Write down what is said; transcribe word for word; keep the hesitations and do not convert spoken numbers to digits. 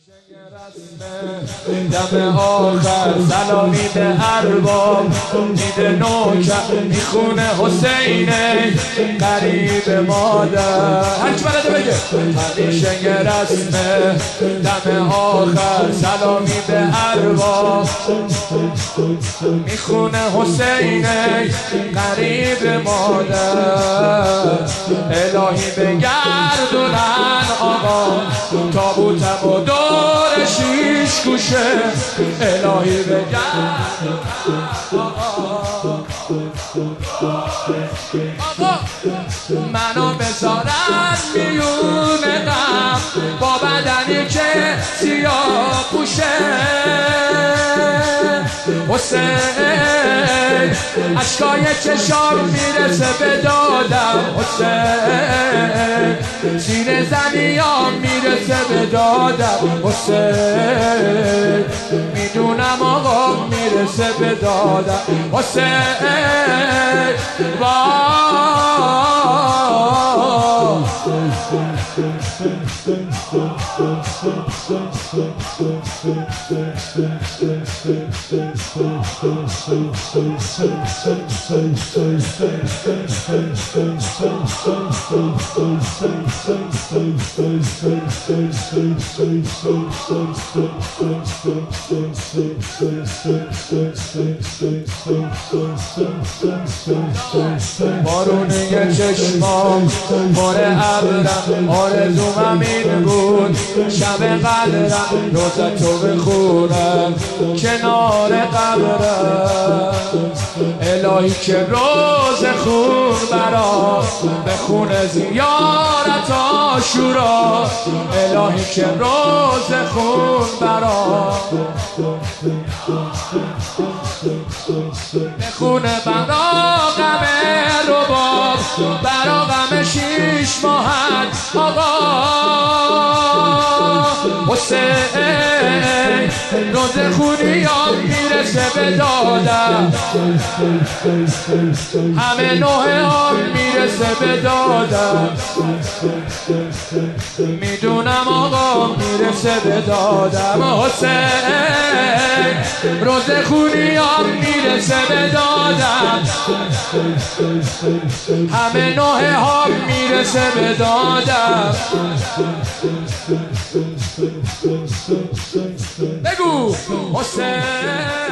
دم آخر سلامی به ارباب دیده نوکر میخونه حسینه قریب مادر هرچی بلده بگه همیشه یه رسمه دم آخر سلامی به ارباب میخونه حسینه قریب مادر الهی بگردونن آقا تابوتم و دور شیش گوشه الهی بگردونن آقا آقا منو بذارن میون غم با بدنی که سیاه پوشه حسین اشکای چشام میرسه به دادم حسین سینه زنیام میرسه به دادم حسین میدونم آقا میرسه به دادم حسین بارونی چشمام پر ابرم آرزومم این بود شب قدرم روزتو بخونم کنار قبرم الهی که روز خون برا بخونه زیارت عاشورا الهی که روز خون برا بخونه برا غم رباب برا غم شیش ماهت آقا حسین روز خونیام میرسه به دادم همه نوه هم میرسه به دادم میدونم آقا میرسه به دادم حسین روز خونیام میرسه به دادم همه نوه هم میرسه به دادم بگو حسین